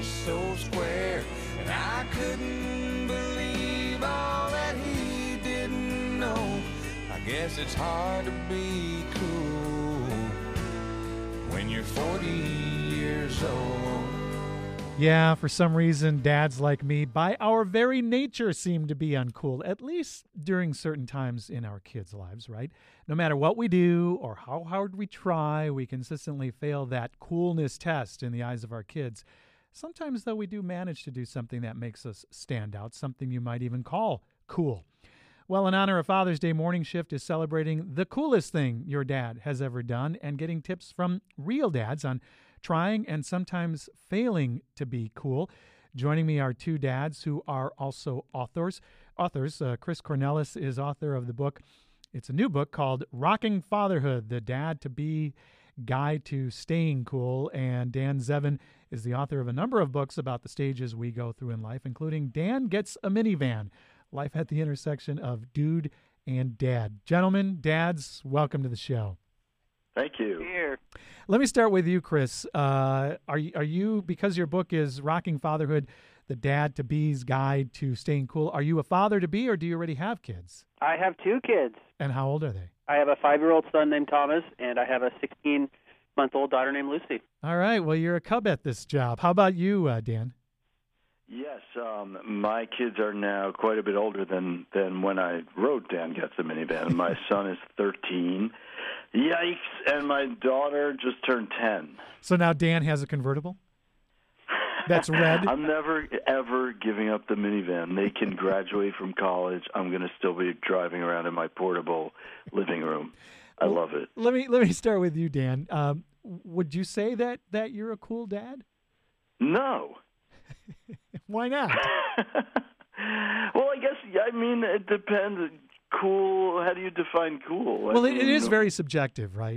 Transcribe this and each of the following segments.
just so square. And I couldn't believe all that he didn't know. I guess it's hard to be cool when you're 40 years old. Yeah, for some reason, dads like me, by our very nature, seem to be uncool, at least during certain times in our kids' lives, right? No matter what we do or how hard we try, we consistently fail that coolness test in the eyes of our kids. Sometimes, though, we do manage to do something that makes us stand out, something you might even call cool. Well, in honor of Father's Day, Morning Shift is celebrating the coolest thing your dad has ever done and getting tips from real dads on trying and sometimes failing to be cool. Joining me are two dads who are also authors. Chris Cornelis is author of the book. It's a new book called Rocking Fatherhood, The Dad-to-Be Guide to Staying Cool. And Dan Zevin is the author of a number of books about the stages we go through in life, including Dan Gets a Minivan, Life at the Intersection of Dude and Dad. Gentlemen, dads, welcome to the show. Thank you. Here. Let me start with you, Chris. Are you, because your book is Rocking Fatherhood, the Dad-to-Be's Guide to Staying Cool, are you a father-to-be or do you already have kids? I have two kids. And how old are they? I have a 5-year-old son named Thomas, and I have a 16-month-old daughter named Lucy. All right. Well, you're a cub at this job. How about you, Dan? Yes, my kids are now quite a bit older than when I wrote Dan Gets a Minivan. My son is 13. Yikes. And my daughter just turned 10. So now Dan has a convertible? That's red? I'm never, ever giving up the minivan. They can graduate from college. I'm going to still be driving around in my portable living room. I love it. Let me start with you, Dan. Would you say that you're a cool dad? No. Why not? Well, I guess, it depends. Cool, how do you define cool? Well, it is very subjective, right?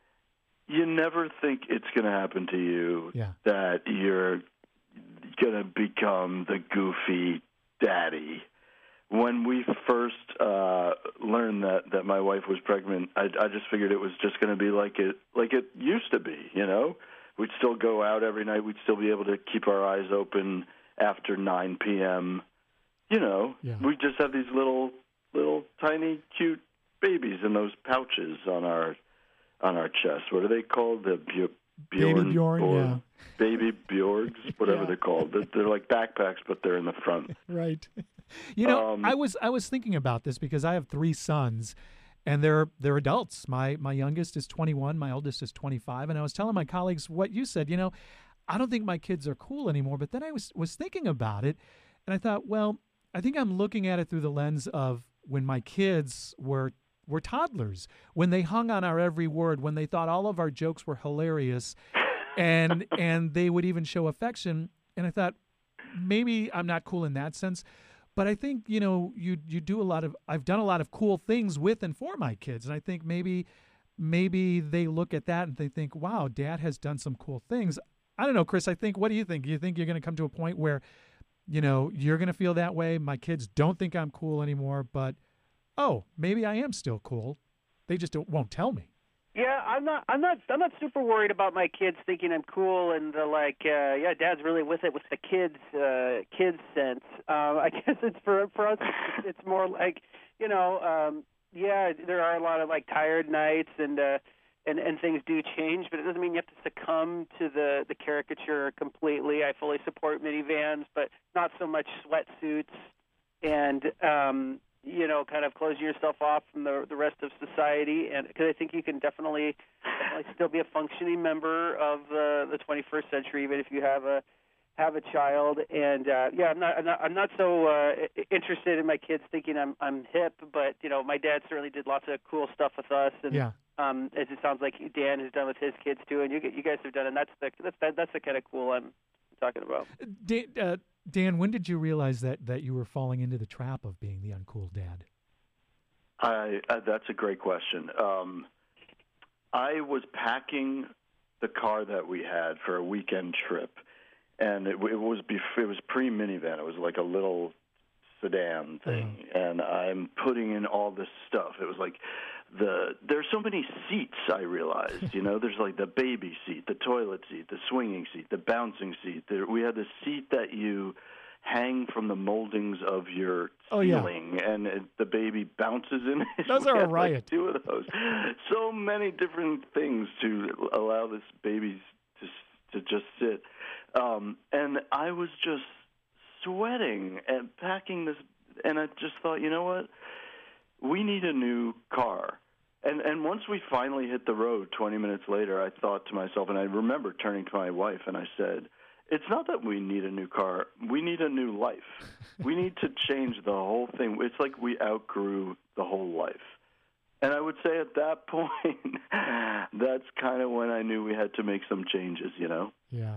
You never think it's going to happen to you that you're going to become the goofy daddy. When we first learned that my wife was pregnant, I just figured it was just going to be like it used to be, you know? We'd still go out every night. We'd still be able to keep our eyes open after 9 p.m. You know, we just have these little tiny cute babies in those pouches on our chest. What are they called? The Baby Bjorn, yeah. Baby Bjorgs, whatever they're called. They're like backpacks, but they're in the front. Right. You know, I was thinking about this because I have 3 sons, and they're adults. My youngest is 21, my oldest is 25, and I was telling my colleagues what you said. You know, I don't think my kids are cool anymore. But then I was thinking about it, and I thought, well, I think I'm looking at it through the lens of when my kids were toddlers, when they hung on our every word, when they thought all of our jokes were hilarious, and they would even show affection. And I thought, maybe I'm not cool in that sense. But I think, you know, you do I've done a lot of cool things with and for my kids. And I think maybe they look at that and they think, wow, Dad has done some cool things. I don't know, Chris, what do you think? Do you think you're going to come to a point where, you know, you're going to feel that way? My kids don't think I'm cool anymore, but, oh, maybe I am still cool. They just won't tell me. Yeah, I'm not super worried about my kids thinking I'm cool and Dad's really with it with the kids sense. I guess it's for us. It's more like, you know, there are a lot of like tired nights and things do change, but it doesn't mean you have to succumb to the caricature completely. I fully support minivans, but not so much sweatsuits and you know, kind of closing yourself off from the rest of society, and because I think you can definitely still be a functioning member of the 21st century, even if you have a child. And I'm not so interested in my kids thinking I'm hip, but you know, my dad certainly did lots of cool stuff with us, and as it sounds like Dan has done with his kids too, and you guys have done, and that's the kind of cool I'm talking about. Dan, when did you realize that you were falling into the trap of being the uncool dad? That's a great question. I was packing the car that we had for a weekend trip, and it was pre-minivan. It was like a little sedan thing, and I'm putting in all this stuff. It was like there's so many seats, I realized. There's like the baby seat, the toilet seat, the swinging seat, the bouncing seat. We had the seat that you hang from the moldings of your ceiling, and the baby bounces in it. Those are a riot. Like 2 of those. So many different things to allow this baby to just sit. And I was just sweating and packing this, and I just thought, you know what? We need a new car. And once we finally hit the road 20 minutes later, I thought to myself, and I remember turning to my wife, and I said, it's not that we need a new car. We need a new life. We need to change the whole thing. It's like we outgrew the whole life. And I would say at that point, that's kind of when I knew we had to make some changes, Yeah.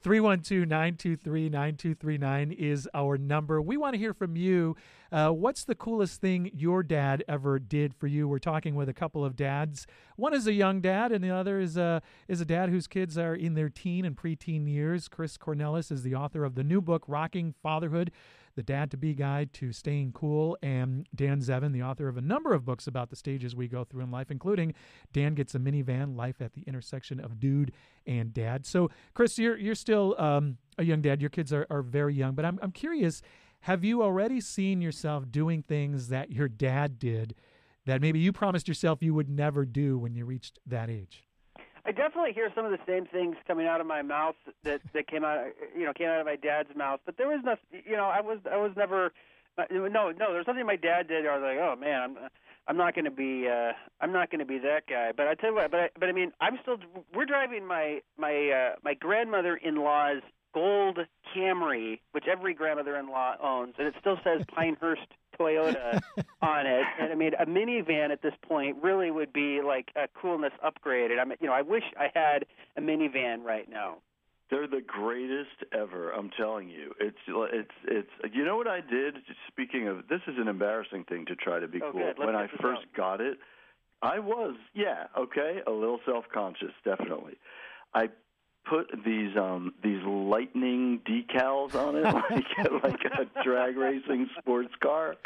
312-923-9239 is our number. We want to hear from you. What's the coolest thing your dad ever did for you? We're talking with a couple of dads. One is a young dad, and the other is a dad whose kids are in their teen and preteen years. Chris Cornelis is the author of the new book, Rocking Fatherhood, The Dad-to-Be Guide to Staying Cool, and Dan Zevin, the author of a number of books about the stages we go through in life, including Dan Gets a Minivan, Life at the Intersection of Dude and Dad. So, Chris, you're still a young dad. Your kids are very young, but I'm curious, have you already seen yourself doing things that your dad did that maybe you promised yourself you would never do when you reached that age? I definitely hear some of the same things coming out of my mouth that came out of my dad's mouth. But there was nothing, I was never, no. There's something my dad did. I was like, oh man, I'm not going to be that guy. But I tell you what, but I mean, we're driving my grandmother-in-law's gold Camry, which every grandmother-in-law owns, and it still says Pinehurst Toyota on it. And I mean, a minivan at this point really would be like a coolness upgraded. I wish I had a minivan right now. They're the greatest ever. I'm telling you. It's. You know what I did? Speaking of, this is an embarrassing thing to try to be cool. Good. When I first got it, I was a little self-conscious, definitely. I put these lightning decals on it, like a drag racing sports car,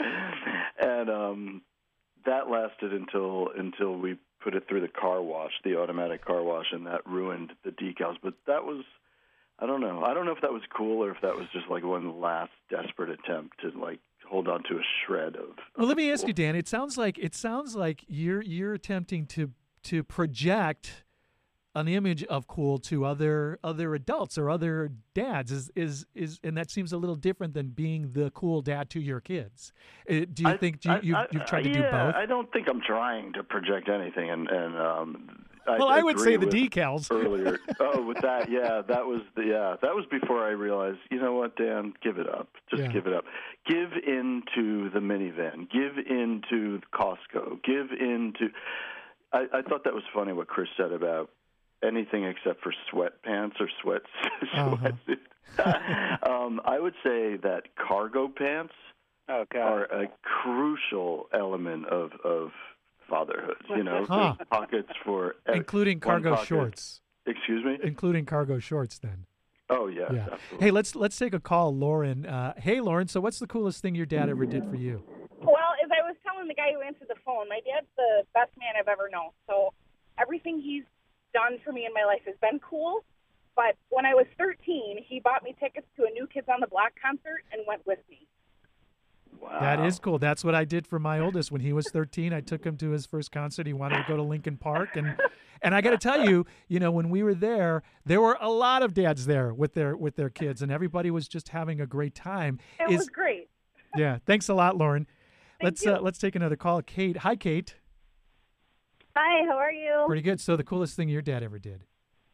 and that lasted until we put it through the car wash, the automatic car wash, and that ruined the decals. But that was, I don't know if that was cool or if that was just like one last desperate attempt to like hold on to a shred of. Well, let me ask you, Dan. It sounds like you're attempting to project an image of cool to other adults or other dads is and that seems a little different than being the cool dad to your kids. Do you think you've tried to do both? I don't think I'm trying to project anything, and I would say the decals earlier. With that, that was before I realized, you know what, Dan, give it up. Just give it up. Give into the minivan. Give into Costco. Give into. I thought that was funny what Chris said about anything except for sweatpants or sweatsuit. I would say that cargo pants are a crucial element of fatherhood. Pockets for including cargo shorts. Excuse me? Including cargo shorts, then. Oh yeah. Absolutely. Hey, let's take a call, Lauren. Hey, Lauren. So, what's the coolest thing your dad ever did for you? Well, as I was telling the guy who answered the phone, my dad's the best man I've ever known. So everything he's done for me in my life has been cool, but when I was 13, he bought me tickets to a New Kids on the Block concert and went with me. Wow. That is cool. That's what I did for my oldest. When he was 13, I took him to his first concert. He wanted to go to Lincoln Park, and I got to tell you, when we were there were a lot of dads there with their kids, and everybody was just having a great time. It was great. Yeah, thanks a lot, Lauren. Let's take another call. Kate. Hi, Kate. Hi, how are you? Pretty good. So the coolest thing your dad ever did?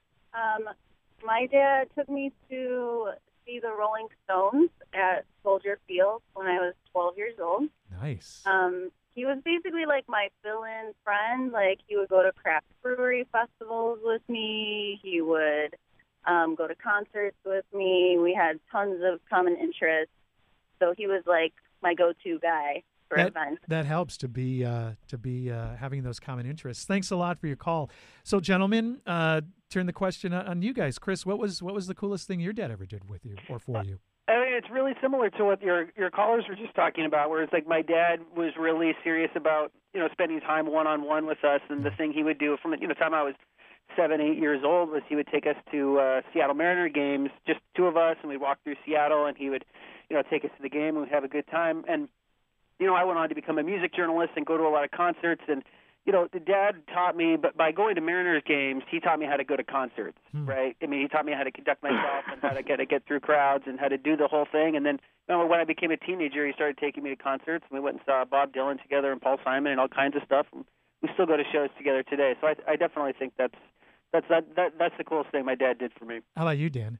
My dad took me to see the Rolling Stones at Soldier Field when I was 12 years old. Nice. He was basically like my fill-in friend. Like, he would go to craft brewery festivals with me. He would go to concerts with me. We had tons of common interests. So he was like my go-to guy. That helps to be having those common interests. Thanks a lot for your call. So, gentlemen, turn the question on you guys. Chris, what was the coolest thing your dad ever did with you or for you? I mean, it's really similar to what your callers were just talking about, where it's like my dad was really serious about, spending time one-on-one with us, and the thing he would do from the time I was 7, 8 years old was he would take us to Seattle Mariner games, just two of us, and we'd walk through Seattle, and he would, take us to the game, and we'd have a good time. And, I went on to become a music journalist and go to a lot of concerts, and the dad taught me, but by going to Mariners games, he taught me how to go to concerts, right? I mean, he taught me how to conduct myself and how to get through crowds and how to do the whole thing. And then when I became a teenager, he started taking me to concerts. And we went and saw Bob Dylan together and Paul Simon and all kinds of stuff. And we still go to shows together today. So I definitely think that's the coolest thing my dad did for me. How about you, Dan?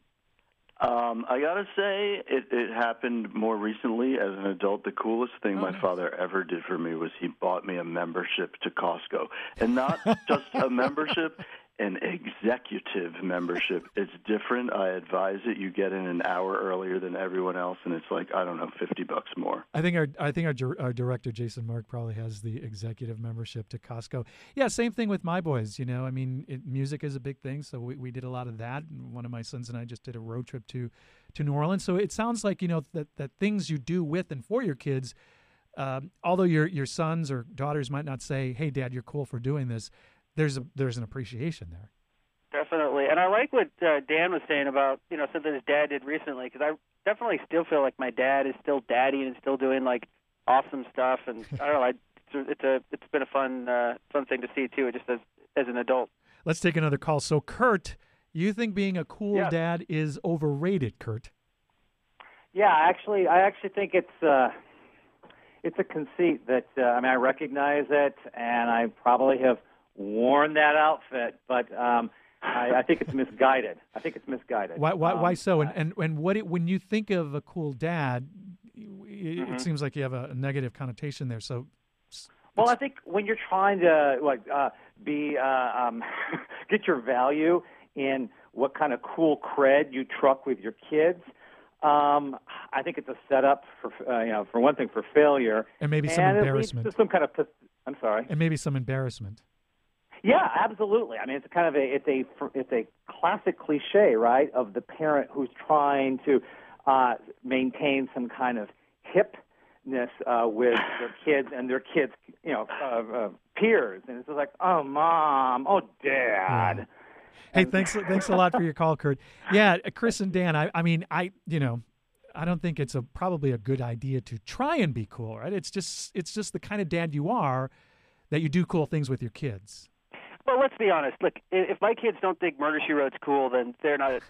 I gotta say, it happened more recently as an adult. The coolest thing my father ever did for me was he bought me a membership to Costco, and not just a membership, an executive membership. It's different. I advise it. You get in an hour earlier than everyone else, and it's like, I don't know, $50 more. I think our director Jason Mark probably has the executive membership to Costco. Yeah, same thing with my boys. I mean, music is a big thing, so we did a lot of that. One of my sons and I just did a road trip to New Orleans. So it sounds like that things you do with and for your kids. Although your sons or daughters might not say, "Hey, Dad, you're cool for doing this," there's an appreciation there. Definitely. And I like what Dan was saying about, something his dad did recently, because I definitely still feel like my dad is still daddy and still doing, like, awesome stuff. And I don't know, it's been a fun thing to see, too, just as an adult. Let's take another call. So, Kurt, you think being a cool dad is overrated, Kurt? Yeah, I actually think it's a conceit that, I recognize it, and I probably have worn that outfit, but I think it's misguided. Why so? And when you think of a cool dad, it seems like you have a negative connotation there. So, well, I think when you're trying to get your value in what kind of cool cred you truck with your kids, I think it's a setup for one thing, for failure, and maybe some embarrassment. It leads to some kind of I'm sorry, and maybe some embarrassment. Yeah, absolutely. I mean, it's kind of it's a classic cliche, right, of the parent who's trying to maintain some kind of hipness with their kids and their kids, peers, and it's just like, oh, Mom, oh, Dad. Yeah. Hey, thanks a lot for your call, Kurt. Yeah, Chris and Dan, I don't think it's probably a good idea to try and be cool, right? It's just the kind of dad you are, that you do cool things with your kids. Well, let's be honest. Look, if my kids don't think Murder, She Wrote's cool, then they're not.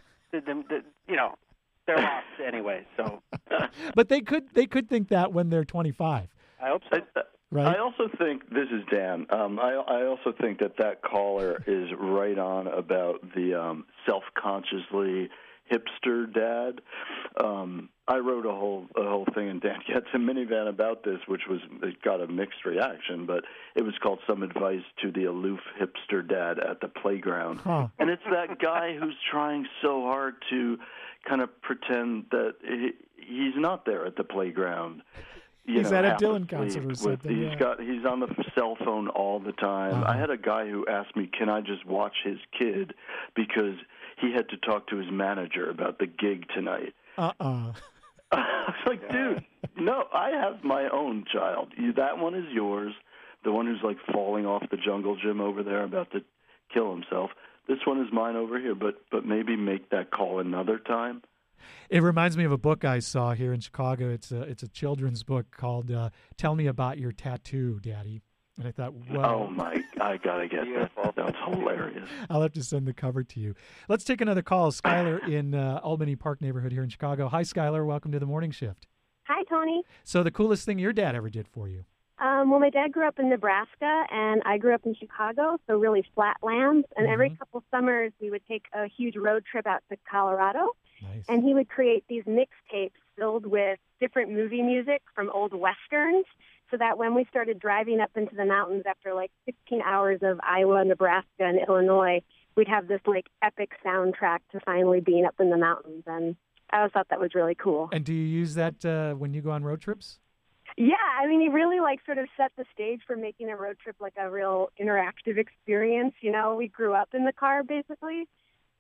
They're lost anyway. So, but they could think that when they're 25. I hope so. Right? I also think, this is Dan, I also think that caller is right on about the self-consciously hipster dad. I wrote a whole thing in Dan Gets a Minivan about this, it got a mixed reaction, but it was called Some Advice to the Aloof Hipster Dad at the Playground. Huh. And it's that guy who's trying so hard to kind of pretend that he's not there at the playground. He's at a Dylan concert or something. He's on the cell phone all the time. I had a guy who asked me, can I just watch his kid, because he had to talk to his manager about the gig tonight. I was like, dude, no, I have my own child. That one is yours. The one who's like falling off the jungle gym over there about to kill himself. This one is mine over here, but maybe make that call another time. It reminds me of a book I saw here in Chicago. It's a children's book called "Tell Me About Your Tattoo, Daddy." And I thought, wow. Oh my! I gotta get that. That's hilarious. I'll have to send the cover to you. Let's take another call. Skylar in Albany Park neighborhood here in Chicago. Hi, Skylar. Welcome to the Morning Shift. Hi, Tony. So the coolest thing your dad ever did for you? Well, my dad grew up in Nebraska, and I grew up in Chicago, so really flat lands. And every couple summers, we would take a huge road trip out to Colorado. Nice. And he would create these mixtapes filled with different movie music from old Westerns, so that when we started driving up into the mountains after like 16 hours of Iowa, Nebraska, and Illinois, we'd have this like epic soundtrack to finally being up in the mountains. And I always thought that was really cool. And do you use that when you go on road trips? Yeah, I mean, he really like sort of set the stage for making a road trip like a real interactive experience. You know, we grew up in the car basically.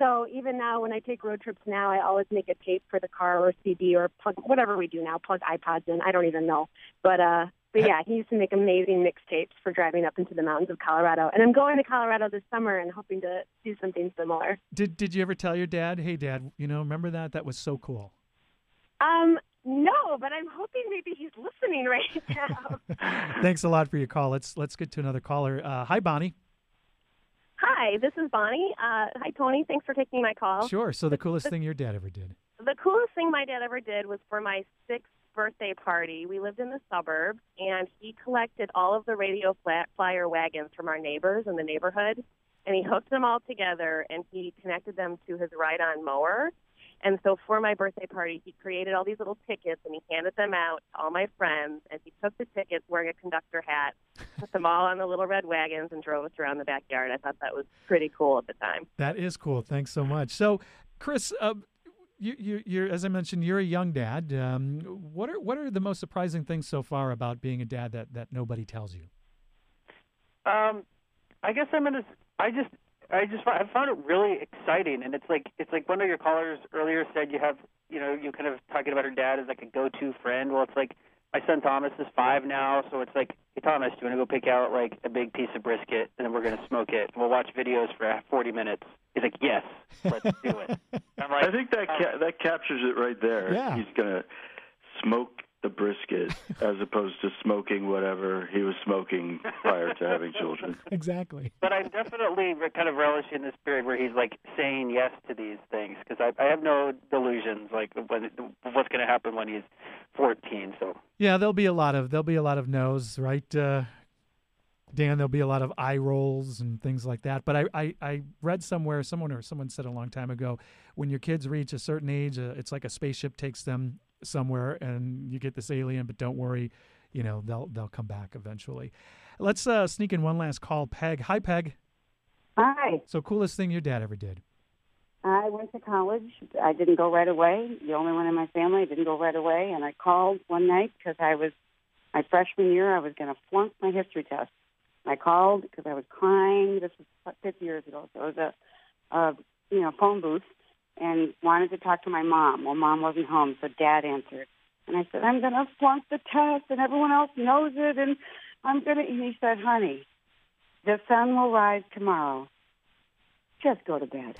So even now, when I take road trips now, I always make a tape for the car or CD or plug whatever we do now, plug iPods in. I don't even know. But yeah, he used to make amazing mixtapes for driving up into the mountains of Colorado. And I'm going to Colorado this summer and hoping to do something similar. Did you ever tell your dad, hey, Dad, remember that? That was so cool. No, but I'm hoping maybe he's listening right now. Thanks a lot for your call. Let's get to another caller. Hi, Bonnie. Hi, this is Bonnie. Hi, Tony. Thanks for taking my call. Sure. So the coolest thing your dad ever did? The coolest thing my dad ever did was for my 6th birthday party. We lived in the suburbs, and he collected all of the radio flyer wagons from our neighbors in the neighborhood, and he hooked them all together, and he connected them to his ride-on mower. And so for my birthday party, he created all these little tickets, and he handed them out to all my friends, and he took the tickets wearing a conductor hat, put them all on the little red wagons, and drove us around the backyard. I thought that was pretty cool at the time. That is cool. Thanks so much. So, Chris, you're as I mentioned, you're a young dad. What are the most surprising things so far about being a dad that nobody tells you? I guess I found it really exciting, and it's like one of your callers earlier said you kind of talking about her dad as like a go-to friend. Well, it's like my son Thomas is 5 now, so it's like, hey Thomas, do you want to go pick out like a big piece of brisket and then we're going to smoke it? We'll watch videos for 40 minutes. He's like, yes, let's do it. I'm like, I think that captures it right there. Yeah. He's going to smoke the brisket as opposed to smoking whatever he was smoking prior to having children. Exactly. But I'm definitely kind of relishing this period where he's like saying yes to these things, because I have no delusions like what's going to happen when he's 14. So yeah, there'll be a lot of no's, right? Dan, there'll be a lot of eye rolls and things like that. But I read somewhere, someone said a long time ago, when your kids reach a certain age, it's like a spaceship takes them somewhere and you get this alien, but don't worry, they'll come back eventually. Let's sneak in one last call. Peg. Hi, Peg. Hi. So coolest thing your dad ever did? I went to college. I didn't go right away. The only one in my family. I didn't go right away. And I called one night because my freshman year, I was going to flunk my history test. I called because I was crying. This was 50 years ago. So it was a phone booth, and wanted to talk to my mom. Well, Mom wasn't home, so Dad answered. And I said, I'm going to flunk the test, and everyone else knows it, and I'm going to... And he said, honey, the sun will rise tomorrow. Just go to bed.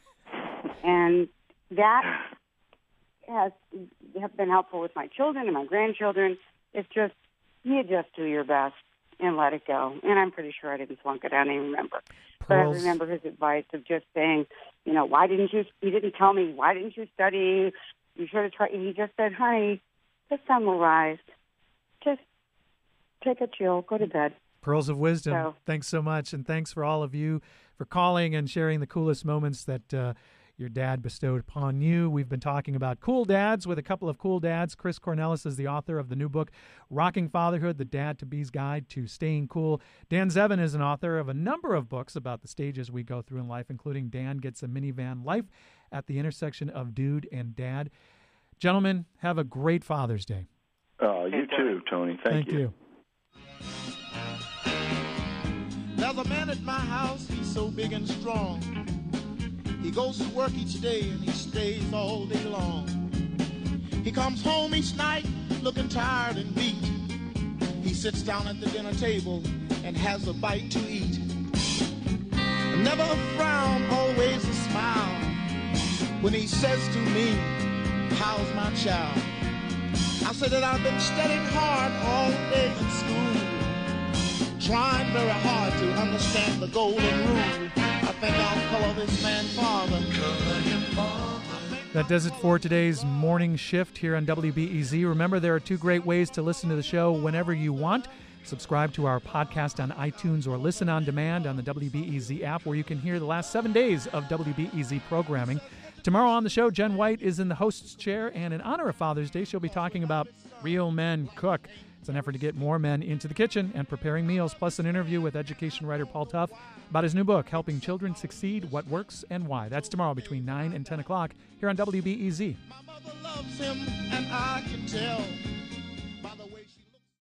And that has been helpful with my children and my grandchildren. It's just, you just do your best and let it go. And I'm pretty sure I didn't flunk it. I don't even remember. But I remember his advice of just saying, you didn't tell me, why didn't you study? You should have tried. He just said, honey, the sun will rise. Just take a chill, go to bed. Pearls of wisdom. Thanks so much. And thanks for all of you for calling and sharing the coolest moments that your dad bestowed upon you. We've been talking about cool dads with a couple of cool dads. Chris Cornelis is the author of the new book, Rocking Fatherhood, The Dad-to-Be's Guide to Staying Cool. Dan Zevin is an author of a number of books about the stages we go through in life, including Dan Gets a Minivan, Life at the Intersection of Dude and Dad. Gentlemen, have a great Father's Day. You too, Tony. Thank you. There's a man at my house, he's so big and strong. He goes to work each day and he stays all day long. He comes home each night looking tired and beat. He sits down at the dinner table and has a bite to eat. Never a frown, always a smile. When he says to me, how's my child? I say that I've been studying hard all day in school, trying very hard to understand the golden rule. I think I'll color this man father. That does it for today's morning shift here on WBEZ. Remember, there are 2 great ways to listen to the show whenever you want. Subscribe to our podcast on iTunes or listen on demand on the WBEZ app, where you can hear the last 7 days of WBEZ programming. Tomorrow on the show, Jen White is in the host's chair, and in honor of Father's Day, she'll be talking about Real Men Cook. It's an effort to get more men into the kitchen and preparing meals, plus an interview with education writer Paul Tough about his new book, Helping Children Succeed, What Works and Why. That's tomorrow between 9 and 10 o'clock here on WBEZ. My mother loves him, and I can tell.